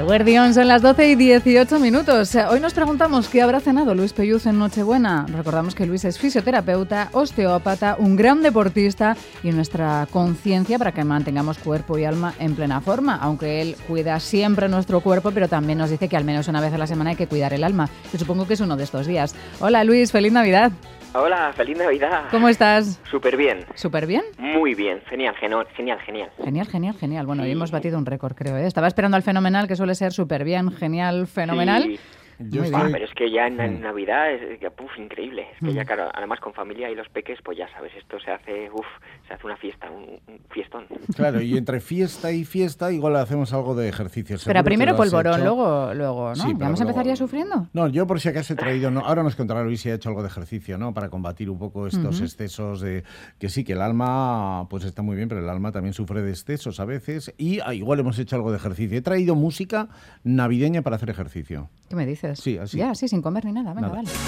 Guardián, son las 12:18. Hoy nos preguntamos qué habrá cenado Luis Pelluz en Nochebuena. Recordamos que Luis es fisioterapeuta, osteópata, un gran deportista y nuestra conciencia para que mantengamos cuerpo y alma en plena forma. Aunque él cuida siempre nuestro cuerpo, pero también nos dice que al menos una vez a la semana hay que cuidar el alma. Yo supongo que es uno de estos días. Hola Luis, feliz Navidad. Hola, feliz Navidad. ¿Cómo estás? Súper bien. ¿Súper bien? Muy bien, genial. Bueno, Sí. hoy hemos batido un récord, creo, ¿eh? Estaba esperando al fenomenal, que suele ser súper bien, genial, fenomenal. Sí. Muy bien. Pero es que ya en Navidad es increíble. Es que ya, claro, además con familia y los peques, pues ya sabes, esto se hace una fiesta, un fiestón. Claro, y entre fiesta y fiesta igual hacemos algo de ejercicio. Pero primero Seguro que lo has polvorón, hecho. luego, ¿no? Sí, pero ¿Vamos a empezar luego- ya sufriendo? No, yo por si acaso he traído, ahora nos contará Luis si ha hecho algo de ejercicio, ¿no? Para combatir un poco estos excesos de que sí, que el alma pues está muy bien, pero el alma también sufre de excesos a veces y igual hemos hecho algo de ejercicio. He traído música navideña para hacer ejercicio. ¿Qué me dices? Sí, así. Ya, sí, sin comer ni nada. Venga, Nada. vale.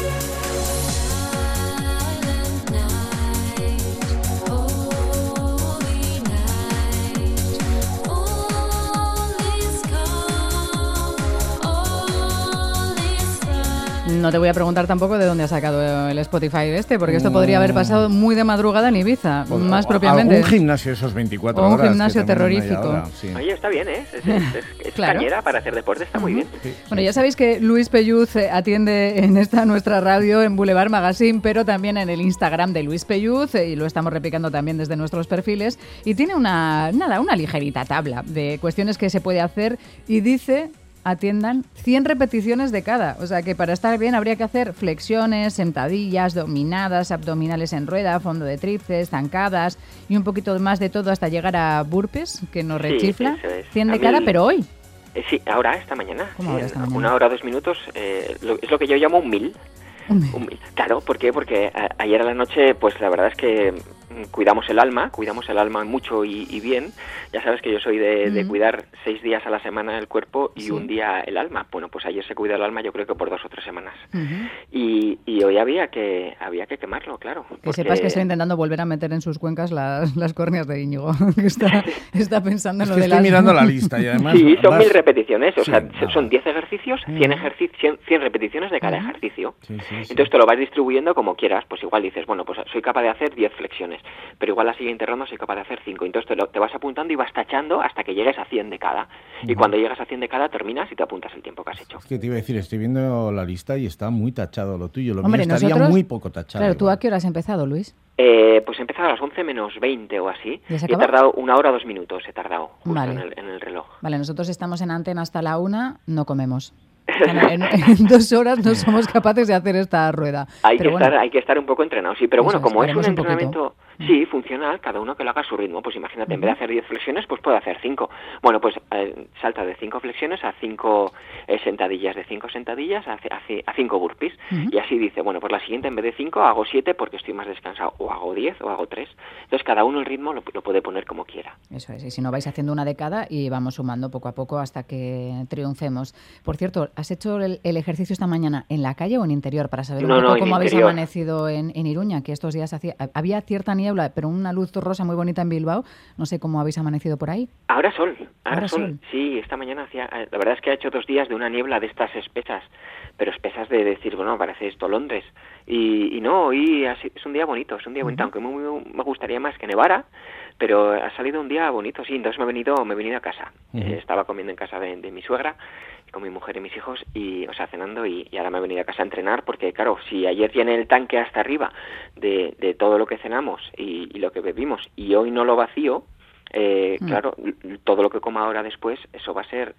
No te voy a preguntar tampoco de dónde has sacado el Spotify porque esto podría haber pasado muy de madrugada en Ibiza, más propiamente. Un gimnasio esos 24 O un horas. gimnasio que también hay terrorífico. ahora, sí. Oye, está bien, ¿eh? Es Claro. cañera para hacer deporte, está muy bien. Sí, Bueno, sí. ya sabéis que Luis Pelluz atiende en esta nuestra radio en Boulevard Magazine, pero también en el Instagram de Luis Pelluz, y lo estamos replicando también desde nuestros perfiles, y tiene una ligerita tabla de cuestiones que se puede hacer y dice: atiendan 100 repeticiones de cada. O sea que para estar bien habría que hacer flexiones, sentadillas, dominadas, abdominales en rueda, fondo de tríceps, zancadas y un poquito más de todo hasta llegar a burpees, que nos Sí, rechifla. eso es. 100 A de mí cada, pero hoy. Sí, esta mañana. ¿Cómo Sí, ahora, esta mañana? 1 hora, 2 minutos. Es lo que yo llamo un mil. Claro, ¿por qué? Porque ayer a la noche, pues la verdad es que cuidamos el alma mucho y bien. Ya sabes que yo soy de cuidar 6 días a la semana el cuerpo y Sí. un día el alma. Bueno, pues ayer se cuidó el alma, yo creo que por 2 o 3 semanas. Ujú. Y hoy había que quemarlo, claro. Que porque- sepas que estoy intentando volver a meter en sus cuencas las córneas de Íñigo, que está pensando en Es lo que de estoy las... mirando la lista y además... Sí, son vas- 1000 repeticiones, o Sí, sea, nada. son 10 ejercicios, 100 repeticiones de cada ejercicio. Sí, sí, sí. Entonces te lo vas distribuyendo como quieras, pues igual dices, bueno, pues soy capaz de hacer 10 flexiones, pero igual la siguiente ronda soy capaz de hacer 5, entonces te vas apuntando y vas tachando hasta que llegues a 100 de cada. Y cuando llegas a 100 de cada terminas y te apuntas el tiempo que has hecho. Es que te iba a decir, estoy viendo la lista y está muy tachado lo tuyo. Lo Hombre, mío estaría nosotros- muy poco tachado. Claro, ¿tú igual. a qué hora has empezado, Luis? Pues he empezado a las 11 menos 20 o así, ¿Ya se y he acaba? tardado 1 hora 2 minutos, he tardado justo Vale. en el reloj. Vale, nosotros estamos en antena hasta la 1, no comemos. En 2 horas no somos capaces de hacer esta rueda. Hay Pero que estar un poco entrenado, sí, pero Eso bueno, es, como es un haremos un poquito. entrenamiento, sí, funcional, cada uno que lo haga a su ritmo, pues imagínate, en vez de hacer 10 flexiones, pues puede hacer 5. Bueno, pues salta de 5 flexiones a 5 sentadillas, de 5 sentadillas a 5 burpees, y así dice, bueno, pues la siguiente en vez de 5 hago 7 porque estoy más descansado, o hago 10 o hago 3. Entonces cada uno el ritmo lo puede poner como quiera. Eso es, y si no vais haciendo una de cada y vamos sumando poco a poco hasta que triunfemos. Por cierto, ¿has hecho el ejercicio esta mañana en la calle o en interior para saber un No, poco en cómo habéis interior. amanecido en Iruña? Que estos días había cierta niebla, pero una luz rosa muy bonita en Bilbao. No sé cómo habéis amanecido por ahí. Ahora sol. Sol. Sí, esta mañana la verdad es que ha hecho 2 días de una niebla de estas espesas, pero espesas de decir, bueno, parece esto Londres. Y no, hoy es un día bonito, aunque me gustaría más que nevara, pero ha salido un día bonito, sí. Entonces me he venido a casa. Estaba comiendo en casa de mi suegra, con mi mujer y mis hijos, cenando, y ahora me he venido a casa a entrenar, porque claro, si ayer llené el tanque hasta arriba de todo lo que cenamos y lo que bebimos, y hoy no lo vacío, claro, todo lo que coma ahora después, eso va a ser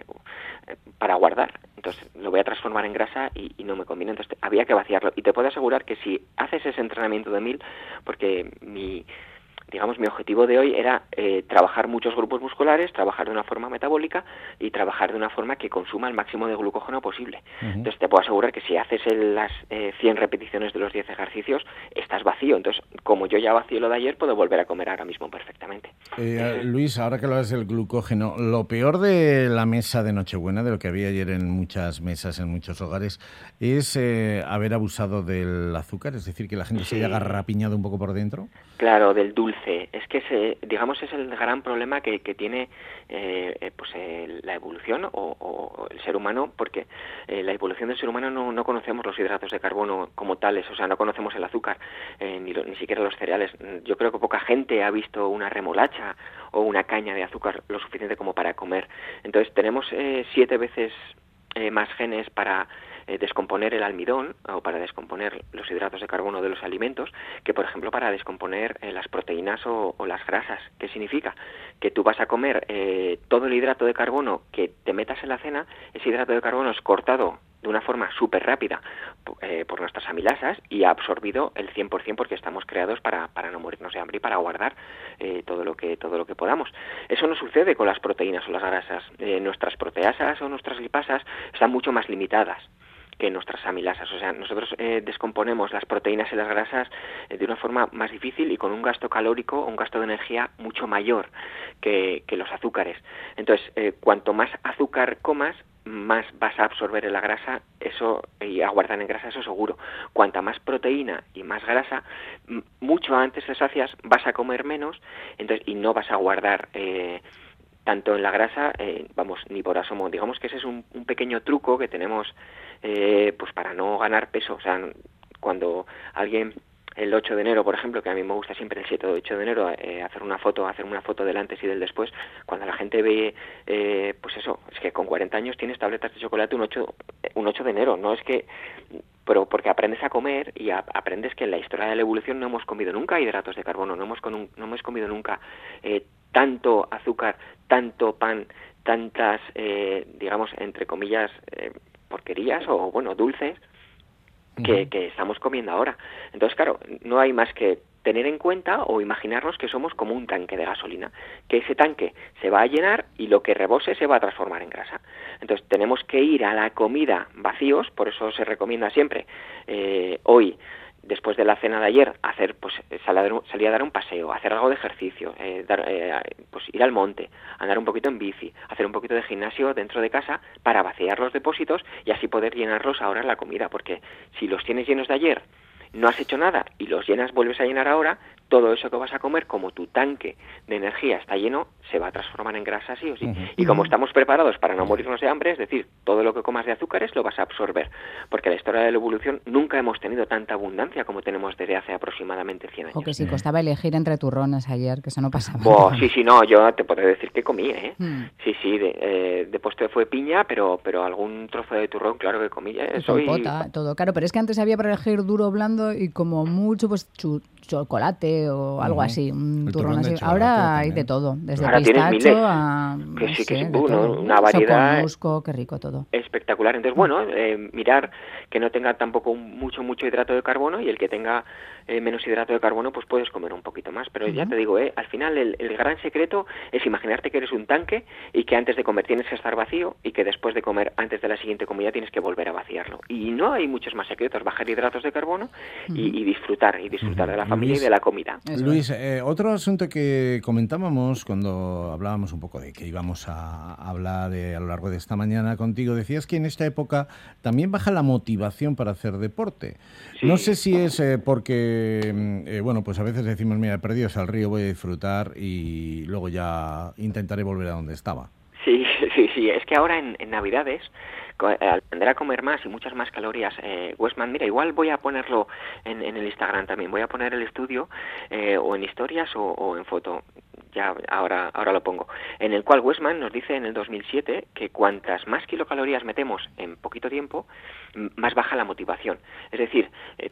para guardar. Entonces lo voy a transformar en grasa y no me conviene. Entonces había que vaciarlo. Y te puedo asegurar que si haces ese entrenamiento de 1000, porque mi objetivo de hoy era trabajar muchos grupos musculares, trabajar de una forma metabólica y trabajar de una forma que consuma el máximo de glucógeno posible. Entonces te puedo asegurar que si haces las 100 repeticiones de los 10 ejercicios, estás vacío. Entonces, como yo ya vacío lo de ayer, puedo volver a comer ahora mismo perfectamente. Luis, ahora que hablas del glucógeno, lo peor de la mesa de Nochebuena, de lo que había ayer en muchas mesas, en muchos hogares, es haber abusado del azúcar, es decir, que la gente se haya garrapiñado un poco por dentro. Claro, del dulce. dulce. Es que digamos es el gran problema que tiene la evolución o el ser humano, porque la evolución del ser humano no conocemos los hidratos de carbono como tales, o sea, no conocemos el azúcar, ni siquiera los cereales. Yo creo que poca gente ha visto una remolacha o una caña de azúcar lo suficiente como para comer. Entonces tenemos 7 veces más genes para descomponer el almidón o para descomponer los hidratos de carbono de los alimentos que, por ejemplo, para descomponer las proteínas o las grasas. ¿Qué significa? Que tú vas a comer todo el hidrato de carbono que te metas en la cena, ese hidrato de carbono es cortado de una forma súper rápida por nuestras amilasas y ha absorbido el 100% porque estamos creados para no morirnos de hambre y para guardar todo lo que podamos. Eso no sucede con las proteínas o las grasas. Nuestras proteasas o nuestras lipasas están mucho más limitadas que nuestras amilasas. O sea, nosotros descomponemos las proteínas y las grasas de una forma más difícil y con un gasto calórico o un gasto de energía mucho mayor que los azúcares. Entonces, cuanto más azúcar comas, más vas a absorber en la grasa y a guardar en grasa, eso seguro. Cuanta más proteína y más grasa, mucho antes de sacias vas a comer menos, entonces y no vas a guardar tanto en la grasa, ni por asomo. Digamos que ese es un pequeño truco que tenemos pues para no ganar peso. O sea, cuando alguien el 8 de enero, por ejemplo, que a mí me gusta siempre el 7 o 8 de enero hacer una foto del antes y del después, cuando la gente ve, pues eso, es que con 40 años tienes tabletas de chocolate un 8 de enero, no es que... Pero porque aprendes a comer y aprendes que en la historia de la evolución no hemos comido nunca hidratos de carbono, no hemos comido nunca tanto azúcar, tanto pan, tantas, digamos, entre comillas, porquerías o, bueno, dulces que estamos comiendo ahora. Entonces, claro, no hay más que tener en cuenta o imaginarnos que somos como un tanque de gasolina, que ese tanque se va a llenar y lo que rebose se va a transformar en grasa. Entonces tenemos que ir a la comida vacíos, por eso se recomienda siempre hoy, después de la cena de ayer, hacer salir a dar un paseo, hacer algo de ejercicio, pues ir al monte, andar un poquito en bici, hacer un poquito de gimnasio dentro de casa para vaciar los depósitos y así poder llenarlos ahora en la comida, porque si los tienes llenos de ayer, no has hecho nada y los vuelves a llenar ahora, todo eso que vas a comer, como tu tanque de energía está lleno, se va a transformar en grasa sí o sí. Y como estamos preparados para no morirnos de hambre, es decir, todo lo que comas de azúcares lo vas a absorber, porque en la historia de la evolución nunca hemos tenido tanta abundancia como tenemos desde hace aproximadamente 100 años. O que si costaba elegir entre turrones ayer, que eso no pasaba. Sí, no, yo te podré decir que comí, Sí, de postre fue piña, pero algún trozo de turrón, claro que comí. Todo, claro, pero es que antes había para elegir duro o blando y como mucho, pues chocolate o algo así, un turrón así. Ahora hay de todo, desde pistacho a una variedad soconusco, qué rico todo. Espectacular. Entonces, bueno, mirar que no tenga tampoco mucho hidrato de carbono y el que tenga menos hidrato de carbono, pues puedes comer un poquito más. Pero ya te digo, al final el gran secreto es imaginarte que eres un tanque y que antes de comer tienes que estar vacío y que después de comer, antes de la siguiente comida, tienes que volver a vaciarlo. Y no hay muchos más secretos, bajar hidratos de carbono y disfrutar de la familia y de la comida. Luis, otro asunto que comentábamos cuando hablábamos un poco de que íbamos a hablar a lo largo de esta mañana contigo, decías que en esta época también baja la motivación para hacer deporte. Sí. No sé si es porque, bueno, pues a veces decimos, mira, perdidos al río, voy a disfrutar y luego ya intentaré volver a donde estaba. Sí, es que ahora en Navidades, al aprender a comer más y muchas más calorías, Westman, mira, igual voy a ponerlo en el Instagram también, voy a poner el estudio o en historias o en foto, ya ahora lo pongo, en el cual Westman nos dice en el 2007 que cuantas más kilocalorías metemos en poquito tiempo, más baja la motivación. Es decir,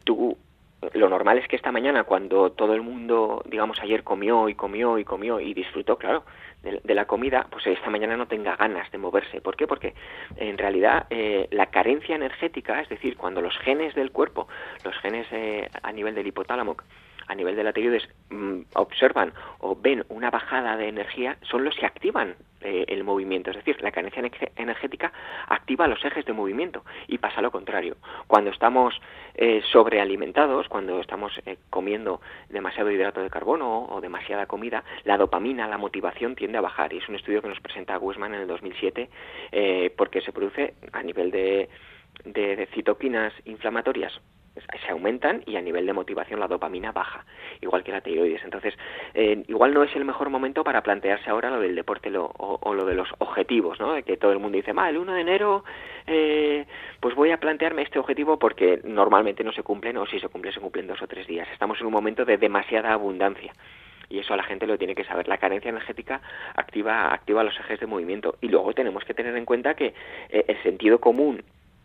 lo normal es que esta mañana, cuando todo el mundo, digamos, ayer comió y disfrutó, claro, de la comida, pues esta mañana no tenga ganas de moverse. ¿Por qué? Porque en realidad la carencia energética, es decir, cuando los genes del cuerpo, los genes a nivel del hipotálamo, a nivel de la tiroides, observan o ven una bajada de energía, son los que activan el movimiento. Es decir, la carencia energética activa los ejes de movimiento y pasa lo contrario. Cuando estamos sobrealimentados, cuando estamos comiendo demasiado hidrato de carbono o demasiada comida, la dopamina, la motivación tiende a bajar. Y es un estudio que nos presenta Westman en el 2007 porque se produce a nivel de citoquinas inflamatorias se aumentan y a nivel de motivación la dopamina baja, igual que la tiroides. Entonces, igual no es el mejor momento para plantearse ahora lo del deporte o lo de los objetivos, ¿no? De que todo el mundo dice, el 1 de enero pues voy a plantearme este objetivo porque normalmente no se cumplen, o si se cumplen 2 o 3 días. Estamos en un momento de demasiada abundancia. Y eso a la gente lo tiene que saber. La carencia energética activa los ejes de movimiento. Y luego tenemos que tener en cuenta que el sentido común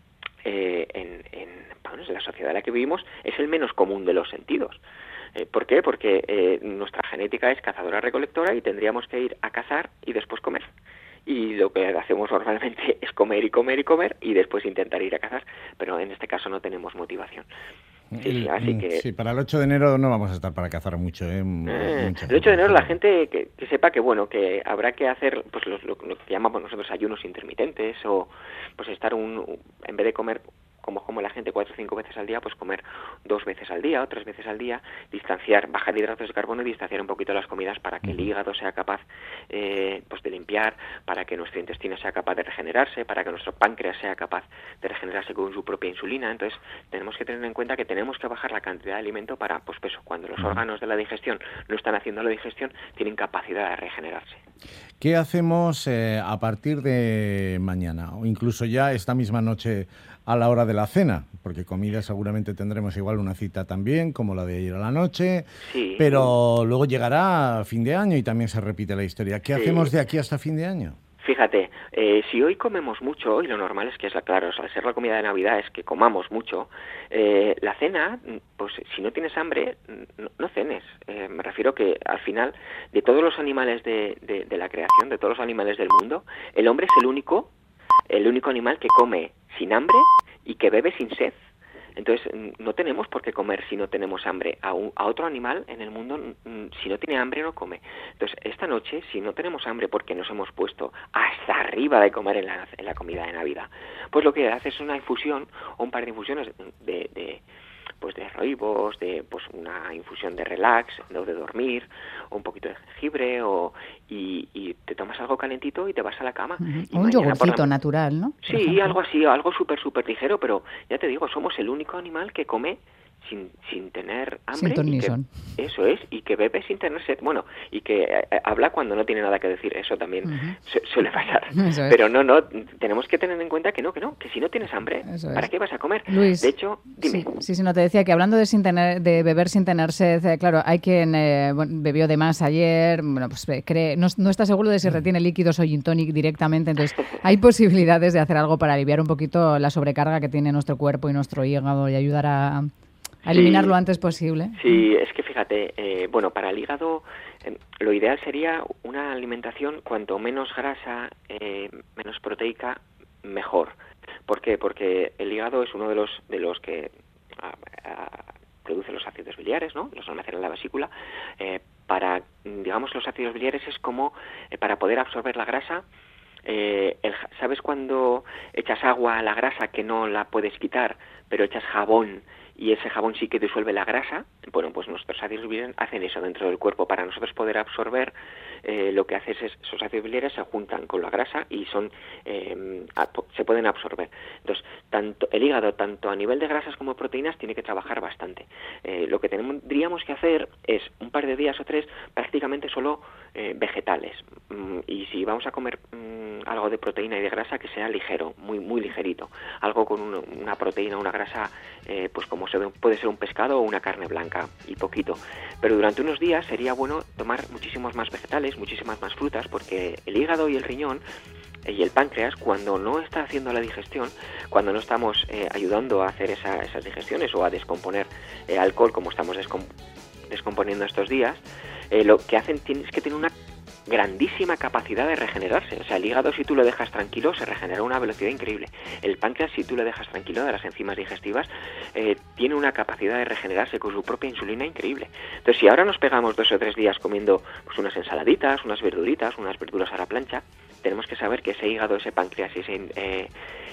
en la sociedad en la que vivimos es el menos común de los sentidos. ¿Por qué? Porque nuestra genética es cazadora-recolectora y tendríamos que ir a cazar y después comer. Y lo que hacemos normalmente es comer y comer y comer y después intentar ir a cazar, pero en este caso no tenemos motivación. Así que... Sí, para el 8 de enero no vamos a estar para cazar mucho. El 8 de enero la gente que sepa que que habrá que hacer pues lo que llamamos nosotros ayunos intermitentes, o pues estar en vez de comer como la gente 4 o 5 veces al día, pues comer 2 veces al día o 3 veces al día, bajar hidratos de carbono y distanciar un poquito las comidas para que el hígado sea capaz pues de limpiar, para que nuestro intestino sea capaz de regenerarse, para que nuestro páncreas sea capaz de regenerarse con su propia insulina. Entonces tenemos que tener en cuenta que tenemos que bajar la cantidad de alimento para, pues eso, cuando los órganos de la digestión no están haciendo la digestión, tienen capacidad de regenerarse. ¿Qué hacemos a partir de mañana o incluso ya esta misma noche a la hora de la cena? Porque comida seguramente tendremos igual una cita también, como la de ayer a la noche, sí, pero luego llegará fin de año y también se repite la historia. ¿Qué hacemos de aquí hasta fin de año? Fíjate, si hoy comemos mucho, y lo normal es que al ser la comida de Navidad es que comamos mucho, la cena, pues si no tienes hambre, no cenes. Me refiero que al final, de todos los animales de la creación, de todos los animales del mundo, el hombre es el único animal que come sin hambre y que bebe sin sed. Entonces, no tenemos por qué comer si no tenemos hambre. A otro animal en el mundo, si no tiene hambre, no come. Entonces, esta noche, si no tenemos hambre porque nos hemos puesto hasta arriba de comer en la comida de Navidad, pues lo que haces es una infusión o un par de infusiones de rooibos, de pues una infusión de relax, o de dormir, o un poquito de jengibre, y te tomas algo calentito y te vas a la cama. O un yogurcito natural, ¿no? Sí, algo así, algo súper ligero, pero ya te digo, somos el único animal que come sin tener hambre. Sin ton ni son. Eso es, y que bebe sin tener sed. Bueno, y que habla cuando no tiene nada que decir. Eso también suele pasar. Eso es. Pero no, tenemos que tener en cuenta que que si no tienes hambre, ¿para qué vas a comer? Luis, de hecho, dime. Sí, no te decía que hablando de beber sin tener sed, claro, hay quien bebió de más ayer, pues no está seguro de si retiene líquidos o gin tonic directamente, entonces hay posibilidades de hacer algo para aliviar un poquito la sobrecarga que tiene nuestro cuerpo y nuestro hígado y ayudar a eliminar lo antes posible. Sí, es que fíjate, para el hígado lo ideal sería una alimentación cuanto menos grasa, menos proteica, mejor. ¿Por qué? Porque el hígado es uno de los que produce los ácidos biliares, ¿no? Los almacena en la vesícula. Los ácidos biliares es como para poder absorber la grasa. ¿Sabes cuando echas agua a la grasa que no la puedes quitar, pero echas jabón y ese jabón sí que disuelve la grasa? Bueno, pues nuestros ácidos biliares hacen eso dentro del cuerpo. Para nosotros poder absorber, lo que haces es, esos ácidos biliares se juntan con la grasa y se pueden absorber. Entonces, tanto el hígado, tanto a nivel de grasas como proteínas, tiene que trabajar bastante. Lo que tendríamos que hacer es un par de días o 3 prácticamente solo vegetales. Y si vamos a comer algo de proteína y de grasa, que sea ligero, muy muy ligerito. Algo con una proteína, una grasa, pues como puede ser un pescado o una carne blanca, y poquito. Pero durante unos días sería bueno tomar muchísimos más vegetales, muchísimas más frutas, porque el hígado y el riñón y el páncreas, cuando no está haciendo la digestión, cuando no estamos ayudando a hacer esas digestiones o a descomponer alcohol como estamos descomponiendo estos días, lo que hacen es que tienen una grandísima capacidad de regenerarse. O sea, el hígado, si tú lo dejas tranquilo, se regenera a una velocidad increíble. El páncreas, si tú lo dejas tranquilo, de las enzimas digestivas, tiene una capacidad de regenerarse con su propia insulina increíble. Entonces, si ahora nos pegamos 2 o 3 días comiendo pues unas ensaladitas, unas verduritas, unas verduras a la plancha, tenemos que saber que ese hígado, ese páncreas y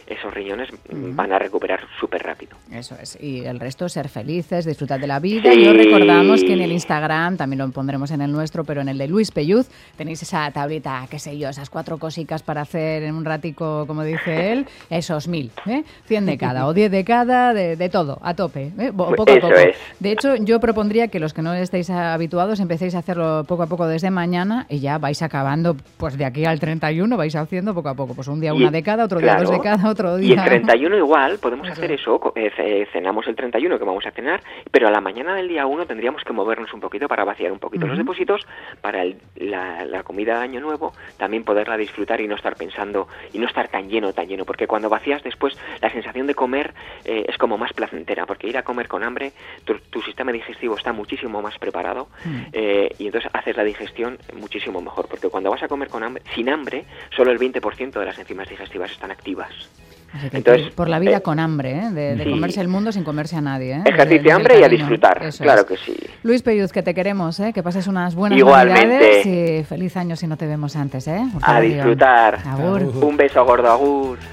esos riñones van a recuperar súper rápido. Eso es. Y el resto, ser felices, disfrutar de la vida. Sí. Y os recordamos que en el Instagram, también lo pondremos en el nuestro, pero en el de Luis Pelluz, tenéis esa tablita, qué sé yo, esas 4 cosicas para hacer en un ratico, como dice él, esos 1000, 100 de cada o 10 de cada, de todo, a tope, poco a poco. Es. De hecho, yo propondría que los que no estéis habituados empecéis a hacerlo poco a poco desde mañana y ya vais acabando, pues de aquí al 31 vais haciendo poco a poco, pues un día una de cada, otro día 2 de cada, otro día... Y el 31 igual, podemos hacer eso, cenamos el 31 que vamos a cenar, pero a la mañana del día 1 tendríamos que movernos un poquito para vaciar un poquito los depósitos, para la comida de Año Nuevo también poderla disfrutar y no estar pensando, y no estar tan lleno, porque cuando vacías después la sensación de comer es como más placentera, porque ir a comer con hambre, tu sistema digestivo está muchísimo más preparado y entonces haces la digestión muchísimo mejor, porque cuando vas a comer con hambre, sin hambre, solo el 20% de las enzimas digestivas están activas. Así que entonces, por la vida con hambre, de sí. Comerse el mundo sin comerse a nadie. Ejercicio, hambre y a disfrutar, eso claro es. Que sí. Luis Pelluz, que te queremos, que pases unas buenas Igualmente. Navidades y feliz año si no te vemos antes. A disfrutar. Agur. Un beso gordo, agur.